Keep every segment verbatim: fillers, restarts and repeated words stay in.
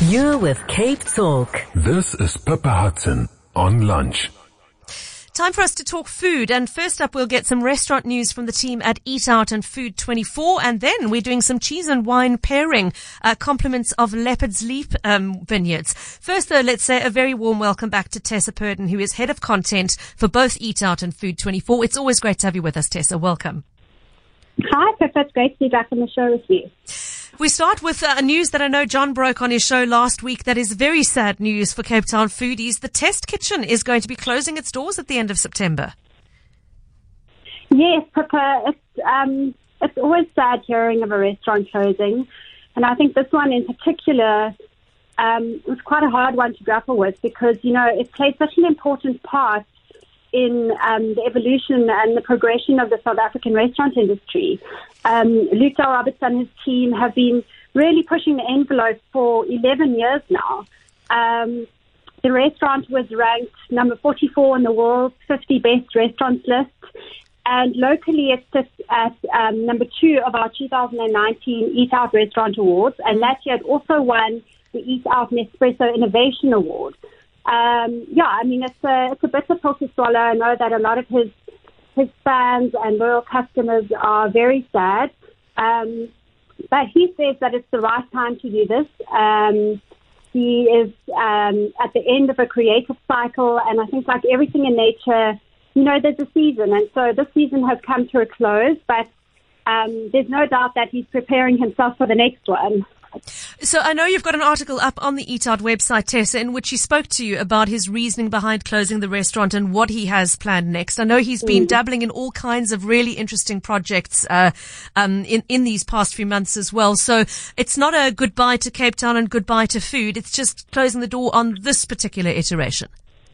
You're with Cape Talk. This is Pippa Hudson on Lunch. Time for us to talk food, and first up we'll get some restaurant news from the team at Eat Out and Food twenty-four, and then we're doing some cheese and wine pairing, uh, compliments of Leopard's Leap um, Vineyards. First though, let's say a very warm welcome back to Tessa Purden, who is head of content for both Eat Out and Food twenty-four. It's always great to have you with us, Tessa. Welcome. Hi, Pippa. It's great to be back on the show with you. We start with uh, news that I know John broke on his show last week that is very sad news for Cape Town foodies. The Test Kitchen is going to be closing its doors at the end of September. Yes, Pippa. It's, um, it's always sad hearing of a restaurant closing. And I think this one in particular um, was quite a hard one to grapple with because, you know, it plays such an important part in um, the evolution and the progression of the South African restaurant industry. Um, Luke Del Roberts and his team have been really pushing the envelope for eleven years now. Um, the restaurant was ranked number forty-four on the world's fifty best restaurants list, and locally it sits at um, number two of our two thousand nineteen Eat Out Restaurant Awards, and that year it also won the Eat Out Nespresso Innovation Award. Um, yeah, I mean, it's a, it's a bitter pill to swallow. I know that a lot of his his fans and loyal customers are very sad. Um, but he says that it's the right time to do this. Um, he is um, at the end of a creative cycle, and I think like everything in nature, you know, there's a season. And so this season has come to a close, but um, there's no doubt that he's preparing himself for the next one. So I know you've got an article up on the Eat Out website, Tessa, in which he spoke to you about his reasoning behind closing the restaurant and what he has planned next. I know he's been mm. dabbling in all kinds of really interesting projects uh, um, in, in these past few months as well. So it's not a goodbye to Cape Town and goodbye to food. It's just closing the door on this particular iteration.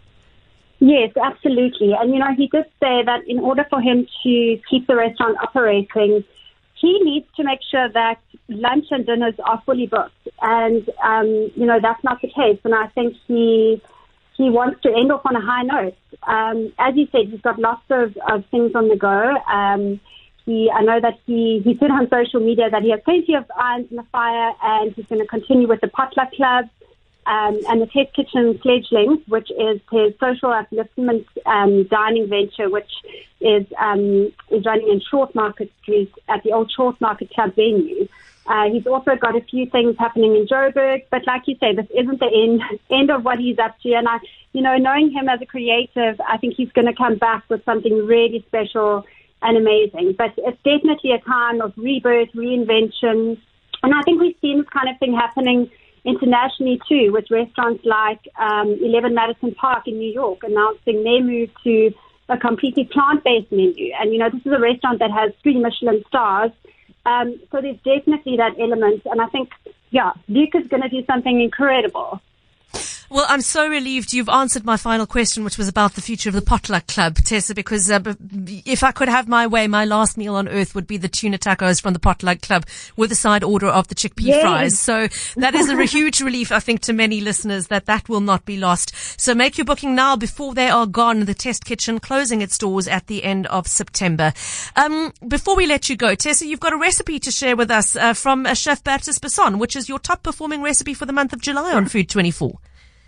Yes, absolutely. And, you know, he did say that in order for him to keep the restaurant operating, he needs to make sure that lunch and dinners are fully booked. And, um, you know, that's not the case. And I think he he wants to end off on a high note. Um, as you said, he's got lots of, of things on the go. Um, he, I know that he, he said on social media that he has plenty of irons in the fire and he's going to continue with the Potluck Club um, and the Test Kitchen Fledglings, which is his social upliftment um, dining venture, which is um, is running in Short Market Street at the old Short Market Club venue. Uh, he's also got a few things happening in Joburg, but like you say, this isn't the end end of what he's up to. And I, you know, knowing him as a creative, I think he's going to come back with something really special and amazing. But it's definitely a time of rebirth, reinvention, and I think we've seen this kind of thing happening internationally too, with restaurants like um, eleven Madison Park in New York announcing their move to a completely plant-based menu. And, you know, this is a restaurant that has three Michelin stars. Um, so there's definitely that element. And I think, yeah, Luke is going to do something incredible. Well, I'm so relieved you've answered my final question, which was about the future of the Potluck Club, Tessa, because uh, if I could have my way, my last meal on earth would be the tuna tacos from the Potluck Club with a side order of the chickpea yes. fries. So that is a huge relief, I think, to many listeners that that will not be lost. So make your booking now before they are gone. The Test Kitchen closing its doors at the end of September. Um, before we let you go, Tessa, you've got a recipe to share with us uh, from uh, Chef Bertus Besson, which is your top performing recipe for the month of July on Food twenty-four.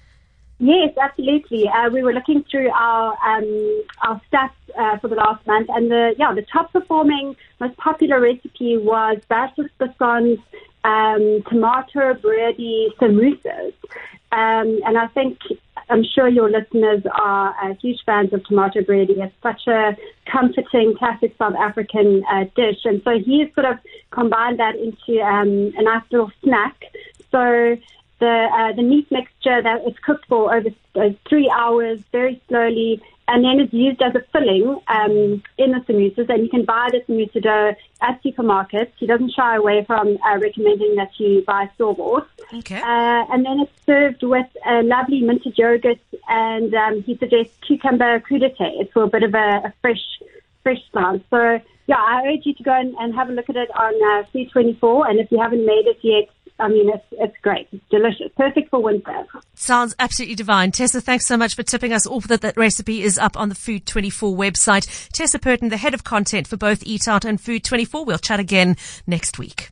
Yes, absolutely. Uh, we were looking through our um, our stats uh, for the last month, and the yeah the top performing, most popular recipe was Bertus Besson's um, tomato bready samosas. Um, and I think I'm sure your listeners are uh, huge fans of tomato bready. It's such a comforting, classic South African uh, dish, and so he has sort of combined that into um, a nice little snack. So the uh, the meat mixture that is cooked for over uh, three hours, very slowly, and then it's used as a filling um, in the samosas. And you can buy the samosa dough at supermarkets. He doesn't shy away from uh, recommending that you buy store-bought. Okay. Uh, and then it's served with a lovely minted yogurt, and um, he suggests cucumber crudité for a bit of a, a fresh fresh start. So, yeah, I urge you to go and, and have a look at it on uh, Food twenty-four. And if you haven't made it yet, I mean, it's it's great. It's delicious. Perfect for winter. Sounds absolutely divine. Tessa, thanks so much for tipping us off that that recipe is up on the Food twenty-four website. Tessa Purden, the head of content for both Eat Out and Food twenty-four. We'll chat again next week.